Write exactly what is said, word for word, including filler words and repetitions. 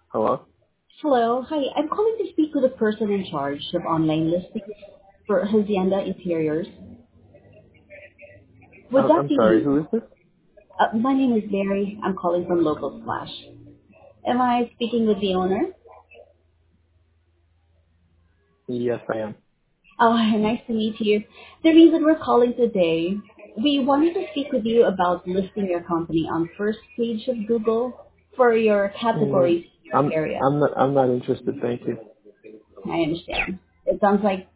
Hello? Hello. Hi. I'm calling to speak with the person in charge of online listings for Hacienda Interiors. Would I'm, that I'm be sorry, you? who is this? Uh, my name is Mary. I'm calling from Local Splash. Am I speaking with the owner? Yes, I am. Oh, nice to meet you. The reason we're calling today, we wanted to speak with you about listing your company on first page of Google for your Mm, categories in I'm your area. I'm not I'm not interested, thank you. I understand. It sounds like